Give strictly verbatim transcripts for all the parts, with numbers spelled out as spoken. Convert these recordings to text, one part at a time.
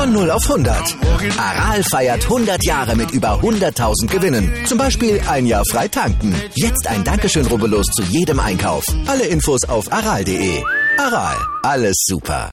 Von null auf hundert. Aral feiert hundert Jahre mit über hunderttausend Gewinnen. Zum Beispiel ein Jahr frei tanken. Jetzt ein Dankeschön, rubbellos zu jedem Einkauf. Alle Infos auf aral punkt de. Aral, alles super.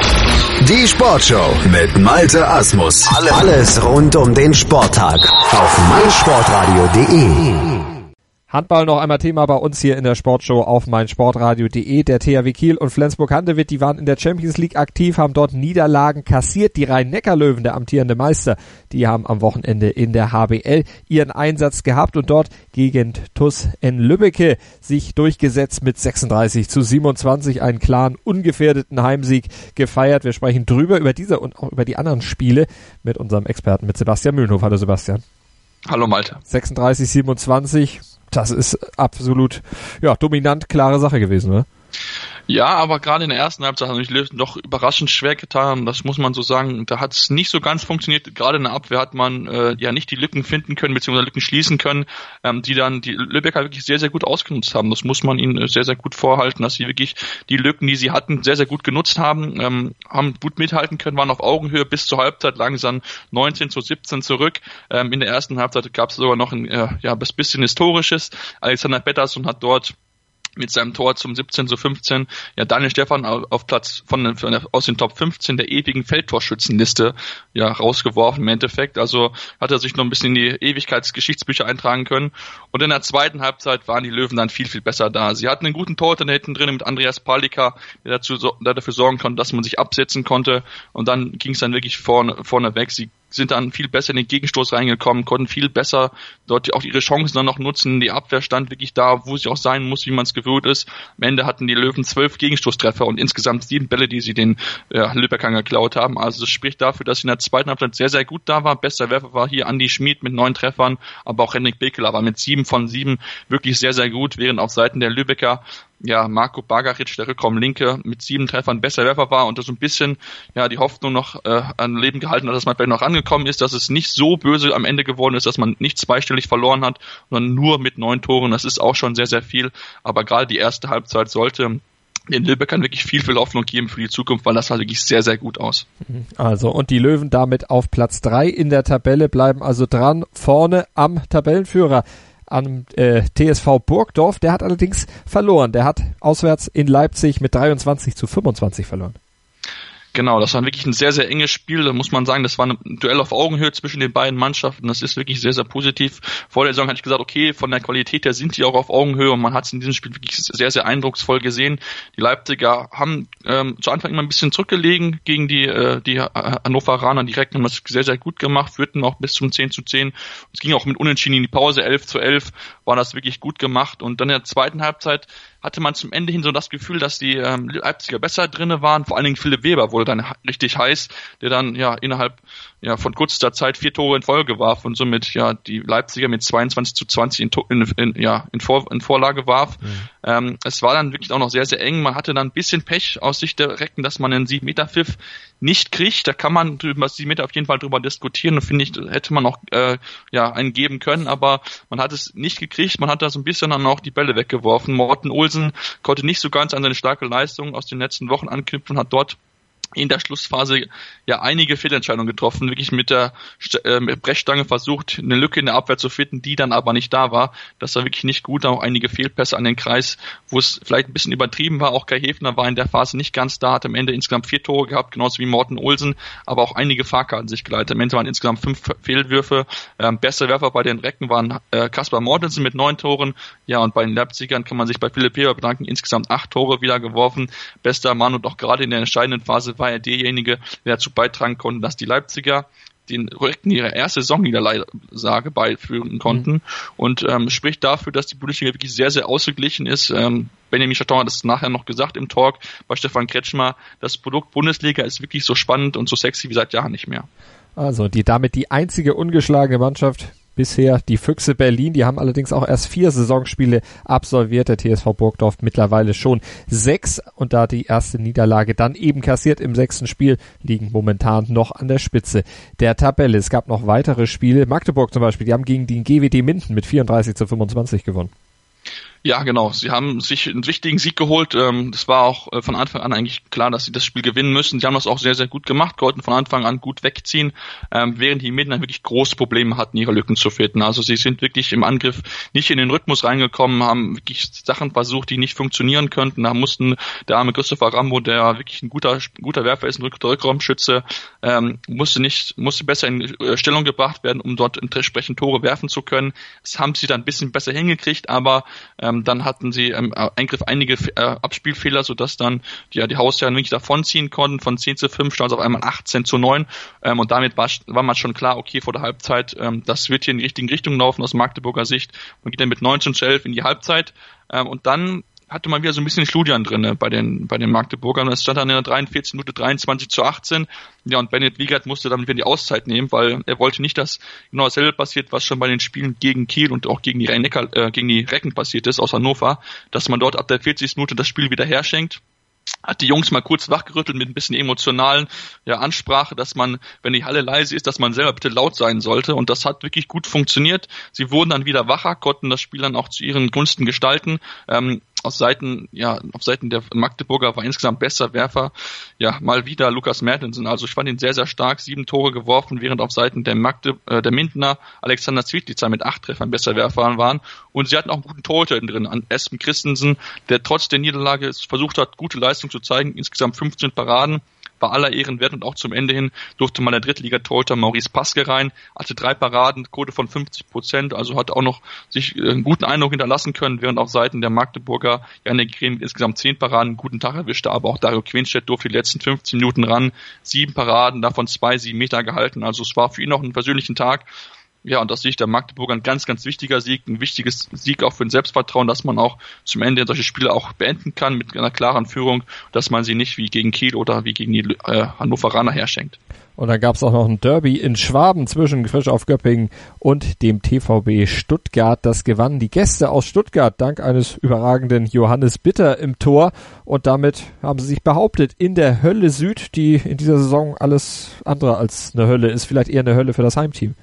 Die Sportshow mit Malte Asmus. Alles rund um den Sporttag auf meinsportradio punkt de. Handball noch einmal Thema bei uns hier in der Sportshow auf meinsportradio punkt de. Der T H W Kiel und Flensburg-Handewitt, die waren in der Champions League aktiv, haben dort Niederlagen kassiert. Die Rhein-Neckar-Löwen, der amtierende Meister, die haben am Wochenende in der H B L ihren Einsatz gehabt und dort gegen T U S in Lübbecke sich durchgesetzt mit sechsunddreißig zu siebenundzwanzig, einen klaren, ungefährdeten Heimsieg gefeiert. Wir sprechen drüber, über diese und auch über die anderen Spiele mit unserem Experten, mit Sebastian Mühlenhof. Hallo Sebastian. Hallo Malte. sechsunddreißig siebenundzwanzig. Das ist absolut, ja, dominant, klare Sache gewesen, ne? Ja, aber gerade in der ersten Halbzeit haben die Löwen doch überraschend schwer getan. Das muss man so sagen. Da hat es nicht so ganz funktioniert. Gerade in der Abwehr hat man äh, ja nicht die Lücken finden können, beziehungsweise Lücken schließen können, ähm, die dann die Lübecker wirklich sehr, sehr gut ausgenutzt haben. Das muss man ihnen sehr, sehr gut vorhalten, dass sie wirklich die Lücken, die sie hatten, sehr, sehr gut genutzt haben, ähm, haben gut mithalten können, waren auf Augenhöhe bis zur Halbzeit, langsam neunzehn zu siebzehn zurück. Ähm, in der ersten Halbzeit gab es sogar noch ein äh, ja, bisschen Historisches. Alexander Pettersson hat dort mit seinem Tor zum siebzehn zu fünfzehn, ja, Daniel Stephan auf Platz von, von aus den Top fünfzehn der ewigen Feldtorschützenliste, ja, rausgeworfen im Endeffekt. Also hat er sich noch ein bisschen in die Ewigkeitsgeschichtsbücher eintragen können. Und in der zweiten Halbzeit waren die Löwen dann viel, viel besser da. Sie hatten einen guten Torhüter da hinten drin mit Andreas Palika, der dazu, der dafür sorgen konnte, dass man sich absetzen konnte. Und dann ging es dann wirklich vorne, vorne weg. Sie sind dann viel besser in den Gegenstoß reingekommen, konnten viel besser dort auch ihre Chancen dann noch nutzen. Die Abwehr stand wirklich da, wo sie auch sein muss, wie man es gewöhnt ist. Am Ende hatten die Löwen zwölf Gegenstoßtreffer und insgesamt sieben Bälle, die sie den ja, Lübeckern geklaut haben. Also das spricht dafür, dass sie in der zweiten Halbzeit sehr, sehr gut da war. Bester Werfer war hier Andi Schmid mit neun Treffern, aber auch Henrik Bekeler war mit sieben von sieben wirklich sehr, sehr gut, während auf Seiten der Lübecker ja, Marco Bagaric, der Rückraumlinke, mit sieben Treffern besser Werfer war und das so ein bisschen, ja, die Hoffnung noch äh, an Leben gehalten hat, dass man vielleicht noch angekommen ist, dass es nicht so böse am Ende geworden ist, dass man nicht zweistellig verloren hat, sondern nur mit neun Toren. Das ist auch schon sehr, sehr viel. Aber gerade die erste Halbzeit sollte den Lübeckern wirklich viel, viel Hoffnung geben für die Zukunft, weil das sah wirklich sehr, sehr gut aus. Also, und die Löwen damit auf Platz drei in der Tabelle, bleiben also dran, vorne am Tabellenführer. Am äh, T S V Burgdorf, der hat allerdings verloren. Der hat auswärts in Leipzig mit dreiundzwanzig zu fünfundzwanzig verloren. Genau, das war wirklich ein sehr, sehr enges Spiel. Da muss man sagen, das war ein Duell auf Augenhöhe zwischen den beiden Mannschaften. Das ist wirklich sehr, sehr positiv. Vor der Saison hatte ich gesagt, okay, von der Qualität her sind die auch auf Augenhöhe und man hat es in diesem Spiel wirklich sehr, sehr eindrucksvoll gesehen. Die Leipziger haben ähm, zu Anfang immer ein bisschen zurückgelegen gegen die äh, die Hannoveraner. Direkt haben das sehr, sehr gut gemacht, führten auch bis zum zehn zu zehn. Es ging auch mit Unentschieden in die Pause, elf zu elf, war das wirklich gut gemacht. Und dann in der zweiten Halbzeit hatte man zum Ende hin so das Gefühl, dass die ähm, Leipziger besser drinne waren. Vor allen Dingen Philipp Weber wurde dann richtig heiß, der dann ja innerhalb ja von kurzer Zeit vier Tore in Folge warf und somit ja die Leipziger mit zweiundzwanzig zu zwanzig in, in, in, ja, in, Vor, in Vorlage warf. Mhm. Ähm, es war dann wirklich auch noch sehr, sehr eng. Man hatte dann ein bisschen Pech aus Sicht der Recken, dass man einen sieben Meter Pfiff nicht kriegt. Da kann man über sieben Meter auf jeden Fall drüber diskutieren und finde ich, hätte man auch äh, ja einen geben können, aber man hat es nicht gekriegt. Man hat da so ein bisschen dann auch die Bälle weggeworfen. Morten Olsen konnte nicht so ganz an seine starke Leistung aus den letzten Wochen anknüpfen, hat dort in der Schlussphase ja einige Fehlentscheidungen getroffen, wirklich mit der äh, mit Brechstange versucht, eine Lücke in der Abwehr zu finden, die dann aber nicht da war. Das war wirklich nicht gut, auch einige Fehlpässe an den Kreis, wo es vielleicht ein bisschen übertrieben war. Auch Kai Hefner war in der Phase nicht ganz da, hat am Ende insgesamt vier Tore gehabt, genauso wie Morten Olsen, aber auch einige Fahrkarten sich geleitet. Am Ende waren insgesamt fünf Fehlwürfe. Ähm, bester Werfer bei den Recken waren äh, Kaspar Mortensen mit neun Toren. Ja, und bei den Leipzigern kann man sich bei Philipp Weber bedanken, insgesamt acht Tore wieder geworfen. Bester Mann und auch gerade in der entscheidenden Phase war er derjenige, der dazu beitragen konnte, dass die Leipziger den Recken ihre erste Saisonniederlage beiführen konnten mhm. und ähm, spricht dafür, dass die Bundesliga wirklich sehr, sehr ausgeglichen ist. Ähm, Benjamin Chaton hat es nachher noch gesagt im Talk bei Stefan Kretschmer, das Produkt Bundesliga ist wirklich so spannend und so sexy wie seit Jahren nicht mehr. Also die damit die einzige ungeschlagene Mannschaft bisher, die Füchse Berlin, die haben allerdings auch erst vier Saisonspiele absolviert, der T S V Burgdorf mittlerweile schon sechs und da die erste Niederlage dann eben kassiert im sechsten Spiel, liegen momentan noch an der Spitze der Tabelle. Es gab noch weitere Spiele, Magdeburg zum Beispiel, die haben gegen den G W D Minden mit vierunddreißig zu fünfundzwanzig gewonnen. Ja, genau. Sie haben sich einen wichtigen Sieg geholt. Das war auch von Anfang an eigentlich klar, dass sie das Spiel gewinnen müssen. Sie haben das auch sehr, sehr gut gemacht, konnten von Anfang an gut wegziehen, während die Midland wirklich große Probleme hatten, ihre Lücken zu finden. Also sie sind wirklich im Angriff nicht in den Rhythmus reingekommen, haben wirklich Sachen versucht, die nicht funktionieren könnten. Da mussten der arme Christopher Rambo, der wirklich ein guter guter Werfer ist, ein Rückraumschütze, musste nicht musste besser in Stellung gebracht werden, um dort entsprechend Tore werfen zu können. Das haben sie dann ein bisschen besser hingekriegt, aber ähm, dann hatten sie im Eingriff einige äh, Abspielfehler, sodass dann die, ja, die Hausherren wirklich davonziehen konnten. Von zehn zu fünf stand es auf einmal achtzehn zu neun ähm, und damit war, war man schon klar, okay, vor der Halbzeit, ähm, das wird hier in die richtige Richtung laufen aus Magdeburger Sicht. Man geht dann mit neunzehn zu elf in die Halbzeit ähm, und dann hatte man wieder so ein bisschen Schludern drin bei den bei den Magdeburgern. Es stand dann in der dreiundvierzigen Minute dreiundzwanzig zu achtzehn. Ja, und Bennett Wiegert musste dann wieder die Auszeit nehmen, weil er wollte nicht, dass genau dasselbe passiert, was schon bei den Spielen gegen Kiel und auch gegen die Rhein-Neckar, äh, gegen die Recken passiert ist aus Hannover, dass man dort ab der vierzigsten Minute das Spiel wieder herschenkt. Hat die Jungs mal kurz wachgerüttelt mit ein bisschen emotionalen ja, Ansprache, dass man, wenn die Halle leise ist, dass man selber bitte laut sein sollte. Und das hat wirklich gut funktioniert. Sie wurden dann wieder wacher, konnten das Spiel dann auch zu ihren Gunsten gestalten. Ähm, aus Seiten, ja, auf Seiten der Magdeburger war insgesamt besser Werfer. Ja, mal wieder Lukas Mertensen. Also ich fand ihn sehr, sehr stark. Sieben Tore geworfen, während auf Seiten der Magde, äh, der Mindener Alexander Zwiedlitzer mit acht Treffern besser Werfer waren. Und sie hatten auch einen guten Torhüter drin, an Espen Christensen, der trotz der Niederlage versucht hat, gute Leistung zu zeigen. Insgesamt fünfzehn Paraden. Bei aller Ehren wert und auch zum Ende hin durfte mal der Drittliga-Torhüter Maurice Paske rein, hatte drei Paraden, Quote von fünfzig Prozent, also hat auch noch sich einen guten Eindruck hinterlassen können, während auf Seiten der Magdeburger Janik Green insgesamt zehn Paraden einen guten Tag erwischte, aber auch Dario Quenstedt durfte die letzten fünfzehn Minuten ran, sieben Paraden, davon zwei sieben Meter gehalten, also es war für ihn noch ein persönlichen Tag. Ja, und das sehe ich der Magdeburger ein ganz, ganz wichtiger Sieg, ein wichtiges Sieg auch für ein Selbstvertrauen, dass man auch zum Ende solche Spiele auch beenden kann mit einer klaren Führung, dass man sie nicht wie gegen Kiel oder wie gegen die äh, Hannoveraner herschenkt. Und dann gab es auch noch ein Derby in Schwaben zwischen Frisch auf Göppingen und dem T V B Stuttgart. Das gewannen die Gäste aus Stuttgart dank eines überragenden Johannes Bitter im Tor. Und damit haben sie sich behauptet in der Hölle Süd, die in dieser Saison alles andere als eine Hölle ist. Vielleicht eher eine Hölle für das Heimteam.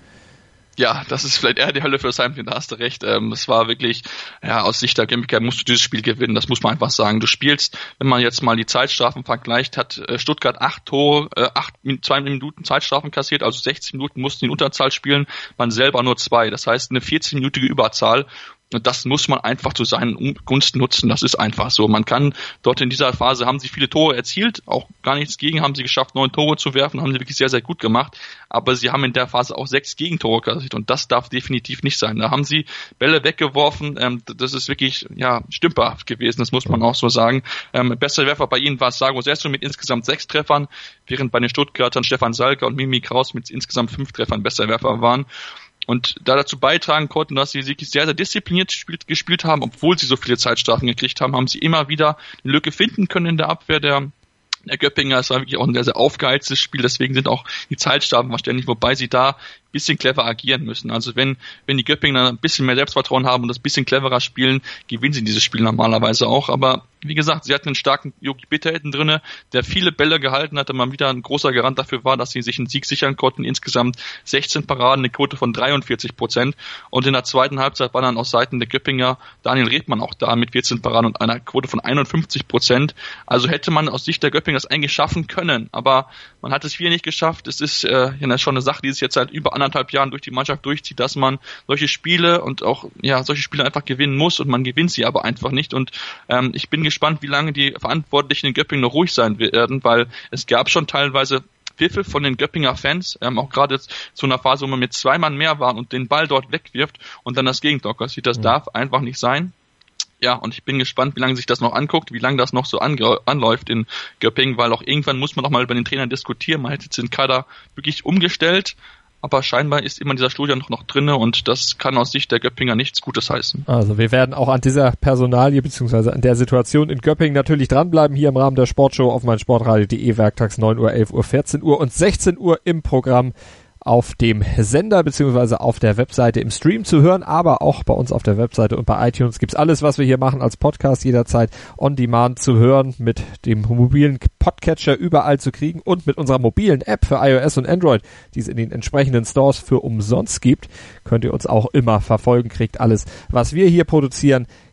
Ja, das ist vielleicht eher die Hölle für das Heimteam, da hast du recht. Ähm, es war wirklich, ja, aus Sicht der Gimmicker musst du dieses Spiel gewinnen, das muss man einfach sagen. Du spielst, wenn man jetzt mal die Zeitstrafen vergleicht, hat äh, Stuttgart acht Tore, äh, acht, zwei Minuten Zeitstrafen kassiert, also sechzehn Minuten mussten die in Unterzahl spielen, man selber nur zwei. Das heißt, eine vierzehn-minütige Überzahl. Und das muss man einfach zu seinen Gunsten nutzen. Das ist einfach so. Man kann dort in dieser Phase, haben sie viele Tore erzielt, auch gar nichts gegen, haben sie geschafft, neun Tore zu werfen, haben sie wirklich sehr, sehr gut gemacht. Aber sie haben in der Phase auch sechs Gegentore kassiert und das darf definitiv nicht sein. Da haben sie Bälle weggeworfen. Ähm, das ist wirklich, ja, stümperhaft gewesen. Das muss man auch so sagen. Ähm, bester Werfer bei ihnen war Sago Sesso mit insgesamt sechs Treffern, während bei den Stuttgartern Stefan Salker und Mimi Kraus mit insgesamt fünf Treffern bester Werfer waren. Und da dazu beitragen konnten, dass sie wirklich sehr, sehr diszipliniert gespielt, gespielt haben, obwohl sie so viele Zeitstrafen gekriegt haben, haben sie immer wieder eine Lücke finden können in der Abwehr der, der Göppinger. Es war wirklich auch ein sehr, sehr aufgeheiztes Spiel, deswegen sind auch die Zeitstrafen verständlich, wobei sie da ein bisschen clever agieren müssen. Also wenn wenn die Göppinger ein bisschen mehr Selbstvertrauen haben und das bisschen cleverer spielen, gewinnen sie dieses Spiel normalerweise auch. Aber wie gesagt, sie hatten einen starken Jogi Bitter hinten drinne, der viele Bälle gehalten hatte, mal wieder ein großer Garant dafür war, dass sie sich einen Sieg sichern konnten. Insgesamt sechzehn Paraden, eine Quote von dreiundvierzig Prozent. Und in der zweiten Halbzeit war dann aus Seiten der Göppinger Daniel Redmann auch da mit vierzehn Paraden und einer Quote von einundfünfzig Prozent. Also hätte man aus Sicht der Göppinger das eigentlich schaffen können. Aber man hat es wieder nicht geschafft. Es ist äh, ja schon eine Sache, die sich jetzt seit über anderthalb Jahren durch die Mannschaft durchzieht, dass man solche Spiele und auch ja solche Spiele einfach gewinnen muss und man gewinnt sie aber einfach nicht. Und ähm, ich bin gespannt, wie lange die Verantwortlichen in Göppingen noch ruhig sein werden, weil es gab schon teilweise Pfiffe von den Göppinger Fans, ähm, auch gerade zu einer Phase, wo man mit zwei Mann mehr war und den Ball dort wegwirft und dann das Gegentor kassiert. Das mhm. darf einfach nicht sein. Ja, und ich bin gespannt, wie lange sich das noch anguckt, wie lange das noch so ange- anläuft in Göppingen, weil auch irgendwann muss man auch mal über den Trainer diskutieren. Man hätte jetzt den Kader wirklich umgestellt, aber scheinbar ist immer dieser Studio noch, noch drinne und das kann aus Sicht der Göppinger nichts Gutes heißen. Also wir werden auch an dieser Personalie beziehungsweise an der Situation in Göppingen natürlich dranbleiben, hier im Rahmen der Sportshow auf meinsportradio punkt de, werktags neun Uhr, elf Uhr, vierzehn Uhr und sechzehn Uhr im Programm auf dem Sender beziehungsweise auf der Webseite im Stream zu hören, aber auch bei uns auf der Webseite und bei iTunes gibt's alles, was wir hier machen, als Podcast jederzeit on demand zu hören, mit dem mobilen Podcatcher überall zu kriegen und mit unserer mobilen App für iOS und Android, die es in den entsprechenden Stores für umsonst gibt, könnt ihr uns auch immer verfolgen, kriegt alles, was wir hier produzieren,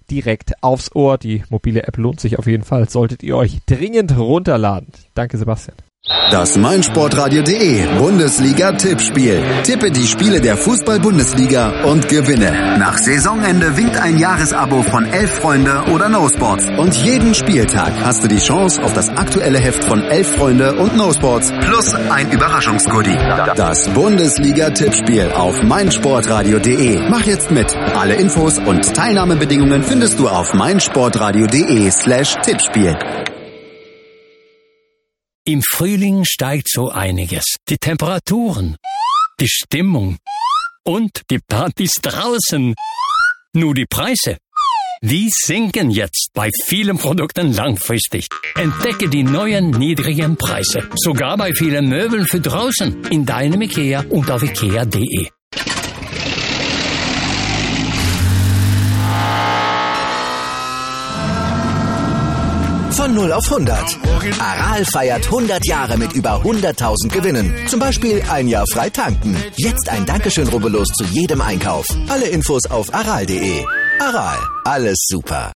direkt aufs Ohr. Die mobile App lohnt sich auf jeden Fall, solltet ihr euch dringend runterladen. Danke, Sebastian. Das meinsportradio.de Bundesliga-Tippspiel. Tippe die Spiele der Fußball-Bundesliga und gewinne. Nach Saisonende winkt ein Jahresabo von Elf Freunde oder No Sports. Und jeden Spieltag hast du die Chance auf das aktuelle Heft von Elf Freunde und No Sports plus ein Überraschungsgoodie. Das Bundesliga-Tippspiel auf meinsportradio.de. Mach jetzt mit. Alle Infos und Teilnahmebedingungen findest du auf meinsportradio.de slash Tippspiel. Im Frühling steigt so einiges. Die Temperaturen, die Stimmung und die Partys draußen. Nur die Preise, die sinken jetzt bei vielen Produkten langfristig. Entdecke die neuen niedrigen Preise. Sogar bei vielen Möbeln für draußen. In deinem IKEA und auf ikea punkt de. Von null auf hundert. Aral feiert hundert Jahre mit über hunderttausend Gewinnen. Zum Beispiel ein Jahr frei tanken. Jetzt ein Dankeschön, rubbellos zu jedem Einkauf. Alle Infos auf aral punkt de. Aral, alles super.